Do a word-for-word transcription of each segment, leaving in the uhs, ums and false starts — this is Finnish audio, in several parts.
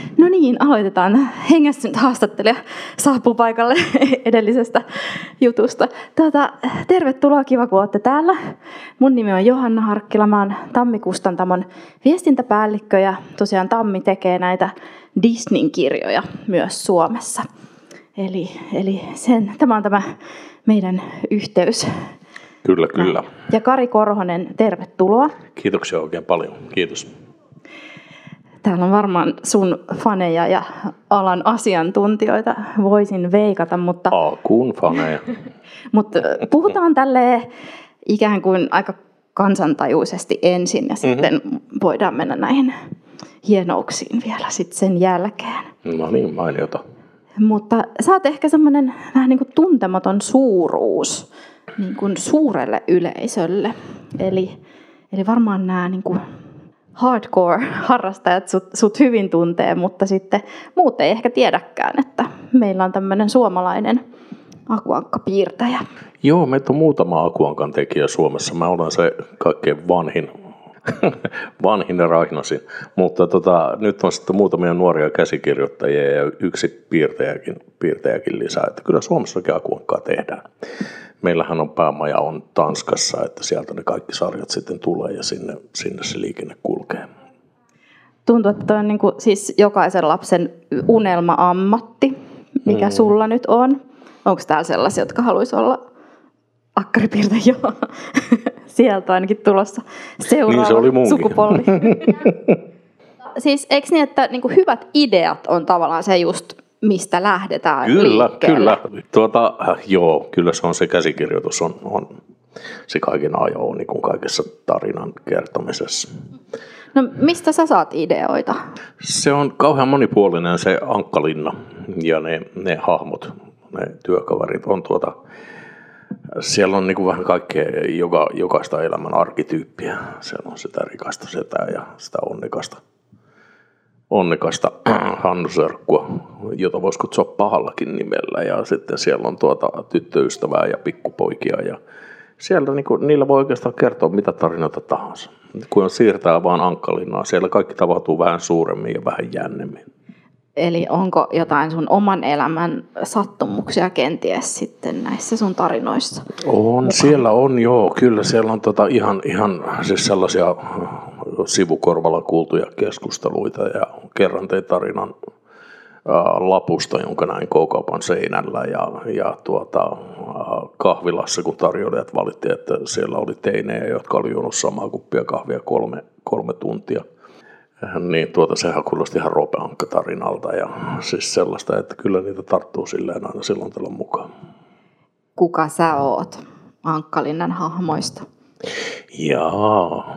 No niin, aloitetaan. Hengästynyt haastattelija saapuu paikalle edellisestä jutusta. Tuota, tervetuloa, kiva kun olette täällä. Mun nimi on Johanna Harkkila, mä oon Tammi-kustantamon viestintäpäällikkö ja tosiaan Tammi tekee näitä Disneyn kirjoja myös Suomessa. Eli, eli sen, tämä on tämä meidän yhteys. Kyllä, kyllä. Ja Kari Korhonen, tervetuloa. Kiitoksia oikein paljon. Kiitos. Täällä on varmaan sun faneja ja alan asiantuntijoita, voisin veikata, mutta, Akuun faneja. mutta puhutaan tälleen ikään kuin aika kansantajuisesti ensin ja sitten mm-hmm. voidaan mennä näihin hienouksiin vielä sitten sen jälkeen. No niin, mainiota. Mutta sä oot ehkä semmoinen vähän niin kuin tuntematon suuruus niin kuin suurelle yleisölle. Eli, eli varmaan nämä niin kuin hardcore-harrastajat sut, sut hyvin tuntee, mutta sitten muut ei ehkä tiedäkään, että meillä on tämmöinen suomalainen akuankkapiirtäjä. Joo, meitä on muutama akuankan tekijä Suomessa. Mä olen se kaikkein vanhin, vanhin ja raihnasin. Mutta tota, nyt on sitten muutamia nuoria käsikirjoittajia ja yksi piirtäjäkin, piirtäjäkin lisää. Että kyllä Suomessakin akuankkaa tehdään. Meillähän on päämaja on Tanskassa, että sieltä ne kaikki sarjat sitten tulee ja sinne, sinne se liikenne kulkee. Tuntuu, että toi on niin kuin, siis jokaisen lapsen unelma-ammatti, mikä mm. sulla nyt on. Onko täällä sellaisia, jotka haluaisi olla akkaripiirtäjiä? Sieltä ainakin tulossa seuraava niin sukupolvi. Siis eikö niin, että niin kuin hyvät ideat on tavallaan se just, mistä lähdetään kyllä, liikkeelle? Kyllä, tuota, joo, kyllä se on se käsikirjoitus, on, on se kaiken ajo niin kuin kaikessa tarinan kertomisessa. No mistä sä saat ideoita? Se on kauhean monipuolinen se Ankkalinna ja ne, ne hahmot, ne työkaverit on tuota, siellä on niin kuin vähän kaikkea, joka, jokaista elämän arkityyppiä. Siellä on sitä rikasta setää ja sitä onnekasta. onnekasta Hannu-serkkua, jota voisi kutsua pahallakin nimellä. Ja sitten siellä on tuota tyttöystävää ja pikkupoikia. Ja siellä niin kuin, niillä voi oikeastaan kertoa mitä tarinoita tahansa. Kun siirtää vaan Ankkalinnaa, siellä kaikki tapahtuu vähän suuremmin ja vähän jännemmin. Eli onko jotain sun oman elämän sattumuksia kenties sitten näissä sun tarinoissa? On, mukaan? Siellä on joo, kyllä siellä on tota ihan, ihan siis sellaisia sivukorvalla kuultuja keskusteluita ja kerran tein tarinan ää, lapusta, jonka näin K-kaupan seinällä ja, ja tuota, ää, kahvilassa, kun tarjoilijat valitti, että siellä oli teinejä, jotka oli juonut samaa kuppia kahvia kolme, kolme tuntia. Niin tuota, sehän kuulosti ihan Roope Ankka-tarinalta ja siis sellaista, että kyllä niitä tarttuu silleen aina silloin tällä mukaan. Kuka sä oot Ankkalinnan hahmoista? Jaa.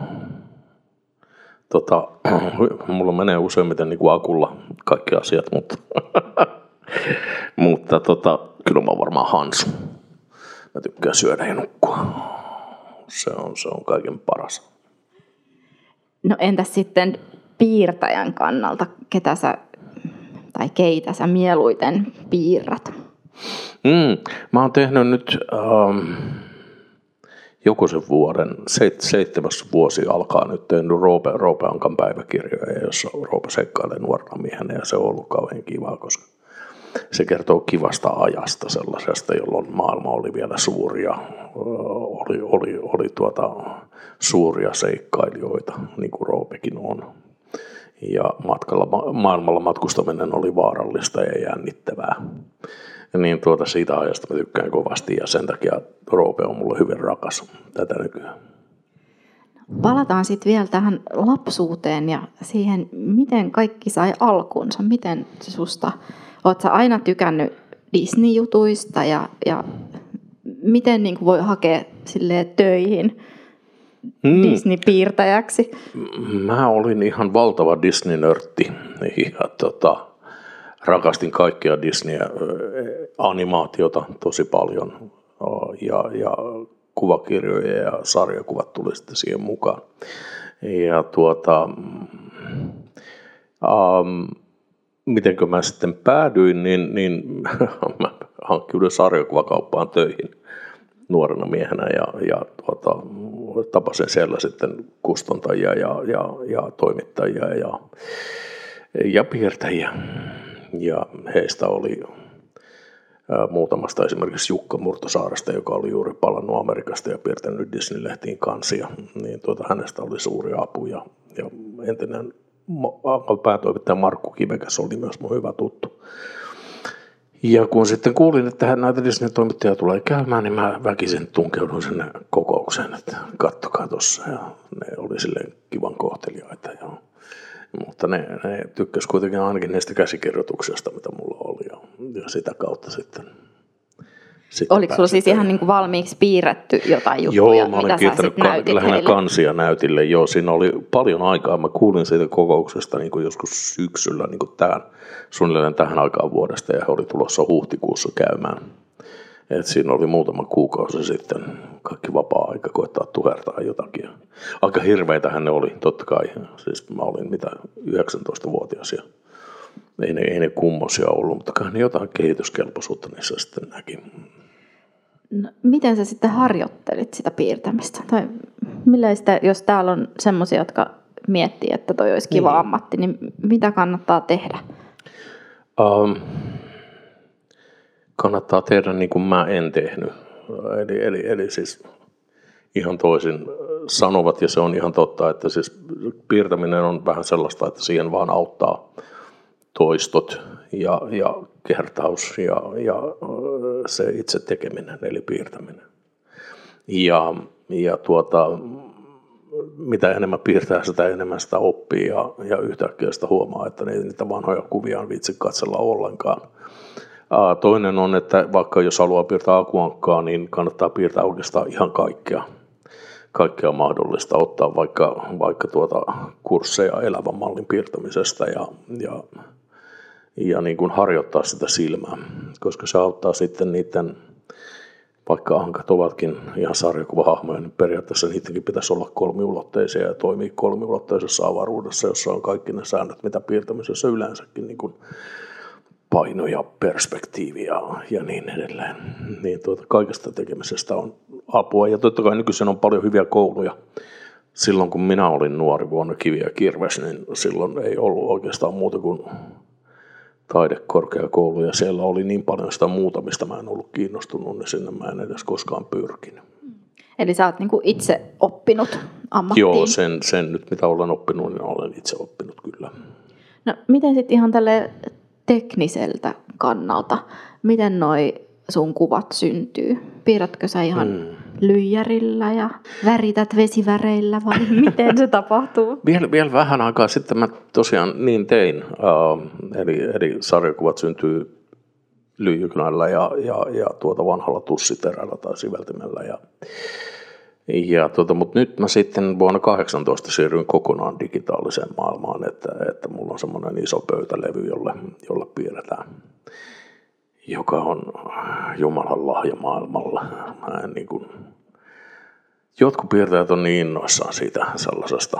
Tota, mulla menee useimmiten niin kuin akulla kaikki asiat, mutta, mutta tota, kyllä mä oon varmaan Hansu. Mä tykkään syödä ja nukkua. Se on, se on kaiken paras. No entäs sitten piirtäjän kannalta, ketä sä, tai keitä sä mieluiten piirrät? Mm, mä oon tehnyt nyt ähm, joku sen vuoden, seit, seitsemäs vuosi alkaa nyt tehnyt Roope, Roope Ankan päiväkirjoja, jossa Roope seikkailee nuorena miehenä ja se on ollut kauhean kivaa, koska se kertoo kivasta ajasta sellaisesta, jolloin maailma oli vielä suuri ja oli, oli, oli tuota, suuria seikkailijoita, niin kuin Roopekin on. Ja matkalla, maailmalla matkustaminen oli vaarallista ja jännittävää. Ja niin tuota siitä ajasta mä tykkään kovasti ja sen takia Roope on mulle hyvin rakas tätä nykyään. Palataan sitten vielä tähän lapsuuteen ja siihen, miten kaikki sai alkunsa. Miten susta, oot sä aina tykännyt Disney-jutuista ja, ja miten niin kuin voi hakea silleen töihin hmm. Disney-piirtäjäksi? Mä olin ihan valtava Disney-nörtti ja tota, rakastin kaikkia Disney-animaatiota tosi paljon ja, ja kuvakirjoja ja sarjakuvat tuli sitten siihen mukaan. Ja tuota, um, mitenkö mä sitten päädyin, niin, niin mä hankkiudun sarjakuvakauppaan töihin nuorena miehenä ja, ja tuota, tapasin siellä sitten kustantajia ja, ja, ja toimittajia ja ja piirtäjiä. Ja heistä oli muutamasta esimerkiksi Jukka Murtosaaresta, joka oli juuri palannut Amerikasta ja piirtänyt Disney-lehtiin kansia, niin tuota, hänestä oli suuri apu. Ja, ja entinen päätoimittaja Markku Kivekäs oli myös mun hyvä tuttu. Ja kun sitten kuulin, että näitä Disney-toimittajia tulee käymään, niin mä väkisin tunkeudun sinne kokoukseen, että kattokaa tossa. Ja ne oli silleen kivan kohteliaita. Ja, mutta ne, ne tykkäs kuitenkin ainakin niistä käsikirjoituksista, mitä mulla oli. Ja, ja sitä kautta sitten... sitten Oliko sulla siis ihan niin kuin valmiiksi piirretty jotain juttuja, joo, mä olin piirtänyt ka- lähinnä heille? kansia näytille. Joo, siinä oli paljon aikaa. Mä kuulin siitä kokouksesta niin kuin joskus syksyllä niin kuin tähän, suunnilleen tähän aikaan vuodesta, ja he oli tulossa huhtikuussa käymään. Et siinä oli muutama kuukausi sitten kaikki vapaa-aika koittaa tuhertaa jotakin. Aika hirveitähän ne oli, totta kai. Siis mä olin mitä yhdeksäntoistavuotias ja ei ne, ei ne kummosia ollut, mutta kai ne jotain kehityskelpoisuutta niissä sitten näki. No, miten sä sitten harjoittelit sitä piirtämistä? Tai millaista, jos täällä on semmoisia, jotka miettii, että toi olisi kiva niin. ammatti, niin mitä kannattaa tehdä? Um, kannattaa tehdä niin kuin mä en tehnyt. Eli, eli, eli siis ihan toisin sanovat, ja se on ihan totta, että siis piirtäminen on vähän sellaista, että siihen vaan auttaa toistot ja, ja kertaus ja, ja se itse tekeminen, eli piirtäminen. Ja, ja tuota, mitä enemmän piirtää, sitä enemmän sitä oppii ja, ja yhtäkkiä sitä huomaa, että niitä vanhoja kuvia on vitsi katsella ollenkaan. Toinen on, että vaikka jos haluaa piirtää akuankkaa, niin kannattaa piirtää oikeastaan ihan kaikkea. Kaikkea mahdollista, ottaa vaikka, vaikka tuota kursseja elävän mallin piirtämisestä ja, ja, ja niin kuin harjoittaa sitä silmää, koska se auttaa sitten niiden, vaikka ankat ovatkin ihan sarjakuvahahmoja, niin periaatteessa niidenkin pitäisi olla kolmiulotteisia ja toimii kolmiulotteisessa avaruudessa, jossa on kaikki ne säännöt, mitä piirtämisessä yleensäkin, niin kuin paino ja perspektiivi ja, ja niin edelleen. Niin tuota, kaikesta tekemisestä on apua. Ja totta kai nykyisin on paljon hyviä kouluja. Silloin kun minä olin nuori vuonna Kivi ja Kirves, niin silloin ei ollut oikeastaan muuta kuin taidekorkeakoulu. Ja siellä oli niin paljon sitä muuta, mistä mä en ollut kiinnostunut, niin sinne mä en edes koskaan pyrkinyt. Eli sä oot niinku itse oppinut ammattiin? Joo, sen, sen nyt mitä olen oppinut, niin olen itse oppinut kyllä. No miten sitten ihan tälle tekniseltä kannalta, miten noi sun kuvat syntyy? Piirrätkö sä ihan hmm. lyijärillä ja värität vesiväreillä vai miten se tapahtuu? Vielä, vielä vähän aikaa sitten mä tosiaan niin tein. Uh, eli, eli sarjakuvat syntyy lyijykynällä ja, ja, ja tuota vanhalla tussiterällä tai siveltimellä. Ja, ja tuota, mutta nyt mä sitten vuonna kahdeksantoista siirryin kokonaan digitaaliseen maailmaan, että, että mulla on semmoinen iso pöytälevy, jolle, jolla piirretään, joka on Jumalan lahja maailmalla. Mä en niin kuin, jotkut piirtäjät on niin innoissaan siitä sellaisesta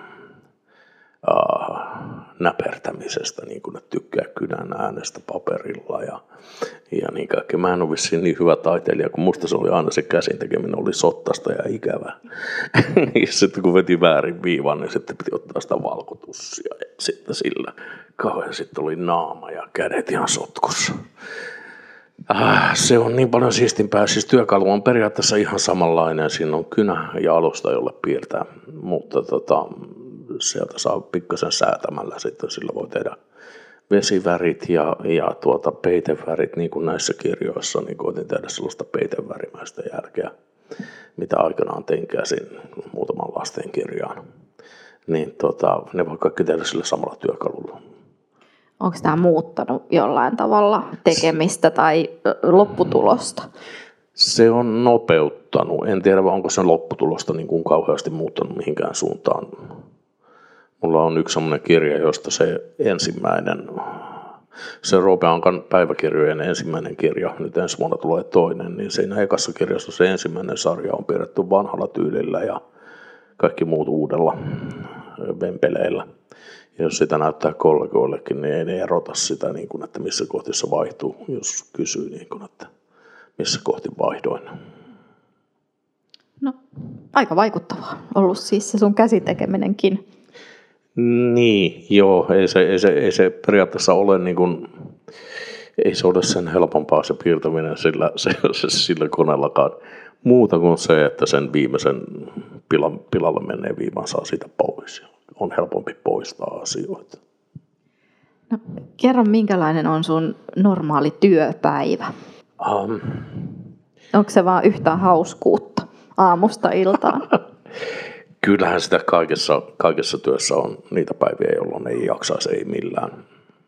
uh, näpertämisestä, niin kuin ne tykkää kynän äänestä paperilla ja, ja niin kaikkea. Mä en ole vissiin niin hyvä taiteilija, kun musta se oli aina se käsin tekeminen oli sottasta ja ikävää. Sitten kun veti väärin viivan, niin sitten piti ottaa sitä valkotussia ja sitten sillä kauhean sitten oli naama ja kädet ihan sotkussa. Ah, se on niin paljon siistimpää. Siis työkalu on periaatteessa ihan samanlainen. Siinä on kynä ja alusta, jolle piirtää, mutta tota, sieltä saa pikkasen säätämällä. Sitten sillä voi tehdä vesivärit ja, ja tuota, peitevärit, niin kuin näissä kirjoissa. Niin koitin tehdä sellaista peitevärimäistä jälkeä, mitä aikanaan tein käsin muutaman lastenkirjaan. Niin tota, ne voi kaikki tehdä sillä samalla työkalulla. Onko tämä muuttanut jollain tavalla tekemistä tai lopputulosta? Se on nopeuttanut. En tiedä, onko se lopputulosta niin kuin kauheasti muuttanut mihinkään suuntaan. Mulla on yksi sellainen kirja, josta se ensimmäinen, se Roope Ankan päiväkirjojen ensimmäinen kirja, nyt ensi vuonna tulee toinen, niin siinä ekassa kirjassa se ensimmäinen sarja on piirretty vanhalla tyylillä ja kaikki muut uudella vempeleillä. Ja jos sitä näyttää kollegoillekin, niin ei ne erota sitä, niin kuin, että missä kohti se vaihtuu, jos kysyy, niin kuin, että missä kohti vaihdoin. No, aika vaikuttavaa ollut siis se sun käsitekeminenkin. Niin, joo, ei se, ei se, ei se periaatteessa ole niin kuin, ei se ole sen helpompaa se piirtäminen sillä, se, se, sillä koneellakaan. Muuta kuin se, että sen viimeisen pilan, pilalle menee viivan saa siitä pois. On helpompi poistaa asioita. No, kerro, minkälainen on sun normaali työpäivä? Um, Onko se vaan yhtä hauskuutta aamusta iltaan? Kyllähän sitä kaikessa, kaikessa työssä on niitä päiviä, jolloin ei jaksaisi, ei millään.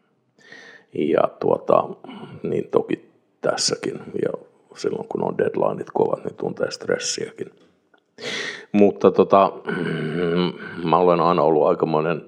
Ja tuota, niin toki tässäkin. Ja silloin kun on deadlineit kovat, niin tuntee stressiäkin. Mutta tota, mä olen aina ollut aikamoinen,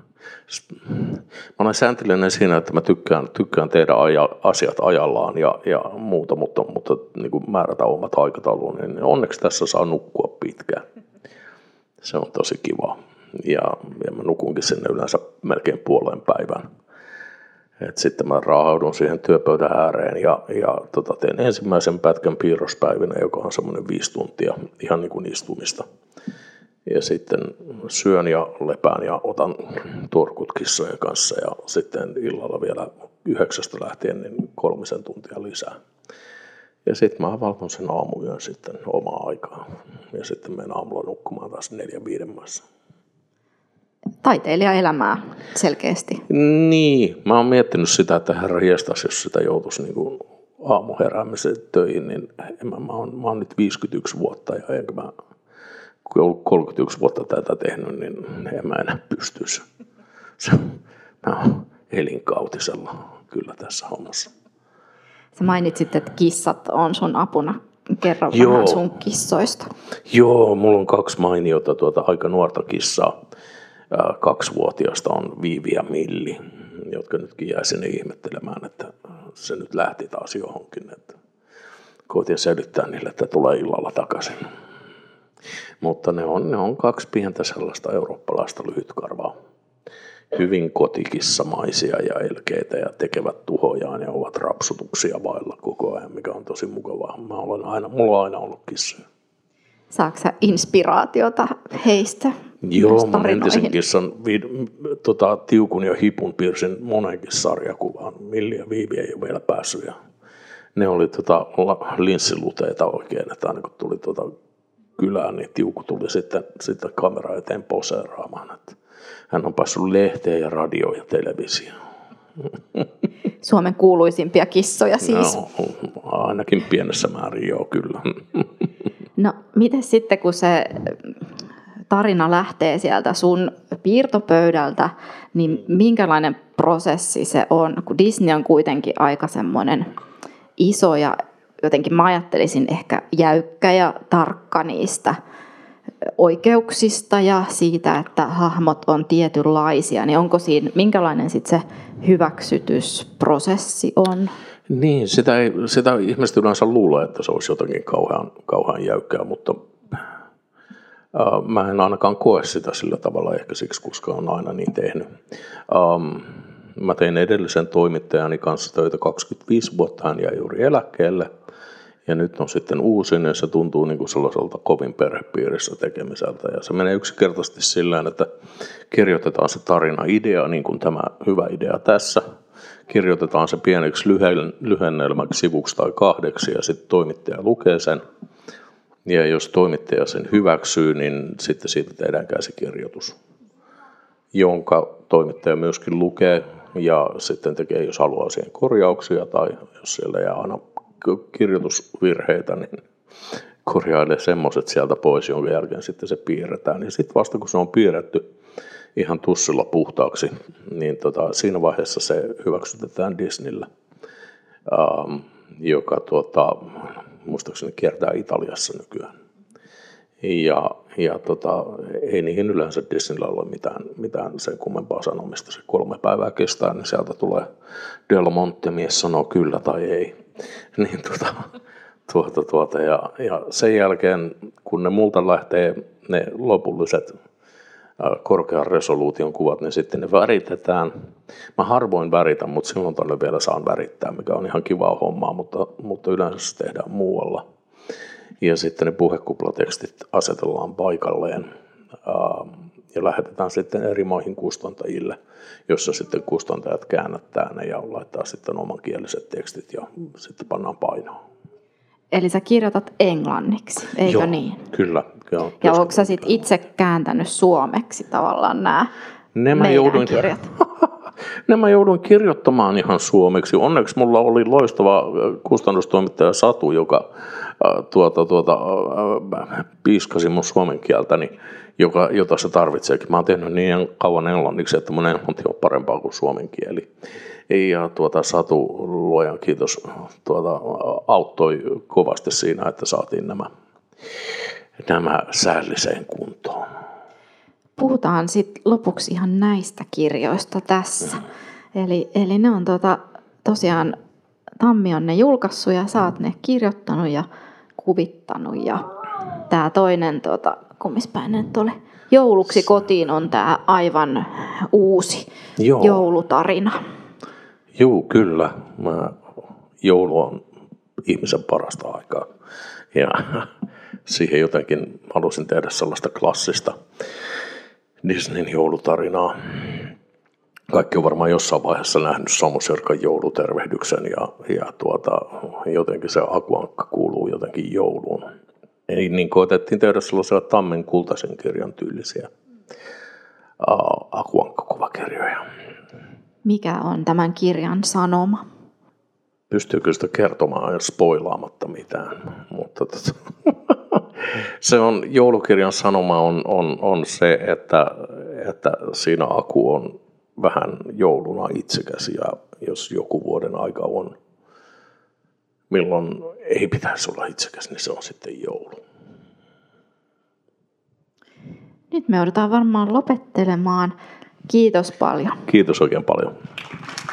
mä olen sääntöllinen siinä, että mä tykkään, tykkään tehdä aja, asiat ajallaan ja, ja muuta, mutta, mutta niin kuin määrätä omat aikataulun, niin onneksi tässä saa nukkua pitkään. Se on tosi kiva. Ja, ja mä nukunkin sinne yleensä melkein puoleen päivään. Et sitten mä raahaudun siihen työpöydän ääreen ja, ja tota, teen ensimmäisen pätkän piirrospäivinä, joka on semmoinen viisi tuntia ihan niin kuin istumista. Ja sitten syön ja lepään ja otan torkut kissojen kanssa ja sitten illalla vielä yhdeksästä lähtien niin kolmisen tuntia lisää. Ja sitten mä valvon sen aamuyön sitten omaa aikaa ja sitten menen aamulla nukkumaan taas neljän viiden maassa. Taiteilijaelämää selkeästi. Niin, mä oon miettinyt sitä, että herra hiestas, jos sitä joutuisi niin kuin aamuheräämiseen töihin, niin mä, mä, oon, mä oon nyt viisikymmentäyksi vuotta ja enkä mä, kun ollut kolmekymmentäyksi vuotta tätä tehnyt, niin en mä enää pystyisi. Se, mä oon elinkautisella kyllä tässä hommassa. Sä mainitsit, että kissat on sun apuna. Kerro Joo. vähän sun kissoista. Joo, mulla on kaksi mainiota tuota aika nuorta kissaa. Kaksivuotiaasta on Viivi ja Milli, jotka nytkin jäi sinne ihmettelemään, että se nyt lähti taas johonkin. Että koitin selittää niille, että tulee illalla takaisin. Mutta ne on, ne on kaksi pientä sellaista eurooppalaista lyhytkarvaa. Hyvin kotikissamaisia ja elkeitä ja tekevät tuhojaan ja ovat rapsutuksia vailla koko ajan, mikä on tosi mukavaa. Mä olen aina, mulla on aina ollut kissoja. Saatko sä inspiraatiota heistä? Joo, mun entisen kissan tota, Tiukun ja Hipun piirsin monenkin sarjakuvaan. Milli ja Viivi ei ole vielä päässyt. Ja ne oli tota, linssiluteita oikein, että aina kun tuli tota kylään, niin Tiuku tuli sitten, sitten kamera eteen poseeraamaan. Että hän on päässyt lehteen ja radioon ja televisioon. Suomen kuuluisimpia kissoja siis. No, ainakin pienessä määrin joo, kyllä. No, miten sitten, kun se tarina lähtee sieltä sun piirtopöydältä, niin minkälainen prosessi se on? Kun Disney on kuitenkin aika semmoinen iso ja jotenkin mä ajattelisin ehkä jäykkä ja tarkka niistä oikeuksista ja siitä, että hahmot on tietynlaisia, niin onko siinä, minkälainen sitten se hyväksytysprosessi on? Niin, sitä, ei, sitä ihmiset yleensä luulee, että se olisi jotenkin kauhean, kauhean jäykkää, mutta äh, mä en ainakaan koe sitä sillä tavalla ehkä siksi, koska on aina niin tehnyt. Ähm, mä tein edellisen toimittajani kanssa töitä kaksikymmentäviisi vuotta, hän jäi juuri eläkkeelle. Ja nyt on sitten uusin ja se tuntuu niin kuin sellaiselta kovin perhepiirissä tekemiseltä. Ja se menee yksinkertaisesti sillä, että kirjoitetaan se tarina idea, niin kuin tämä hyvä idea tässä. Kirjoitetaan se pieneksi lyhennelmäksi sivuksi tai kahdeksi ja sitten toimittaja lukee sen. Ja jos toimittaja sen hyväksyy, niin sitten siitä tehdään käsikirjoitus, jonka toimittaja myöskin lukee ja sitten tekee, jos haluaa siihen korjauksia tai jos siellä jää aina kirjoitusvirheitä, niin korjailee semmoiset sieltä pois, jonka jälkeen sitten se piirretään. Ja sitten vasta kun se on piirretty ihan tussilla puhtaaksi, niin tota, siinä vaiheessa se hyväksytetään Disneyllä, ähm, joka tuota, muistaakseni kiertää Italiassa nykyään. Ja, ja tota, ei niihin yleensä Disneyllä ole mitään, mitään sen kummempaa sanomista. Se kolme päivää kestää, niin sieltä tulee Del Monte, mies sanoo kyllä tai ei. Niin tuota, tuota, tuota, ja, ja sen jälkeen, kun ne multa lähtee ne lopulliset korkean resoluution kuvat, niin sitten ne väritetään. Mä harvoin väritän, mutta silloin tällöin vielä saan värittää, mikä on ihan kivaa hommaa, mutta, mutta yleensä se tehdään muualla. Ja sitten ne puhekuplatekstit asetellaan paikalleen. ja lähetetään sitten eri maihin kustantajille, jossa sitten kustantajat käännättää ne ja laittaa sitten omankieliset tekstit ja sitten pannaan painoon. Eli sä kirjoitat englanniksi, eikö Joo, niin? Kyllä. Joo, ja onko sä sit itse kääntänyt suomeksi tavallaan nämä Nämä meidän jouduin, kirjat? Nämä jouduin kirjoittamaan ihan suomeksi. Onneksi mulla oli loistava kustannustoimittaja Satu, joka äh, tuota, tuota, äh, piiskasi mun suomen kieltäni, joka, jota se tarvitseekin. Mä oon tehnyt niin kauan englanniksi, että mun englanti on parempaa kuin suomen kieli. Ja tuota, Satu, luojan kiitos, tuota, auttoi kovasti siinä, että saatiin nämä, nämä säälliseen kuntoon. Puhutaan sitten lopuksi ihan näistä kirjoista tässä. Mm. Eli, eli ne on tuota, tosiaan, Tammi on ne julkaissut ja sä oot ne kirjoittanut ja kuvittanut. Ja tää toinen, tuota, kummispäin nyt oli, Jouluksi kotiin on tää aivan uusi Joo. joulutarina. Joo, kyllä. Mä, joulu on ihmisen parasta aikaa. Ja siihen jotenkin halusin tehdä sellaista klassista Disneyn joulutarinaa. Kaikki on varmaan jossain vaiheessa nähnyt Samu Sirkan joulutervehdyksen ja, ja tuota, jotenkin se akuankka kuuluu jotenkin jouluun. Eli niin koetettiin tehdä sellaisia Tammen kultaisen kirjan tyylisiä uh, akuankkakuvakirjoja. Mikä on tämän kirjan sanoma? Pystyykö sitä kertomaan ja spoilaamatta mitään, mutta tota, se on, joulukirjan sanoma on, on, on se, että, että siinä Aku on vähän jouluna itsekäs ja jos joku vuoden aika on, milloin ei pitäisi olla itsekäs, niin se on sitten joulu. Nyt me joudutaan varmaan lopettelemaan. Kiitos paljon. Kiitos oikein paljon.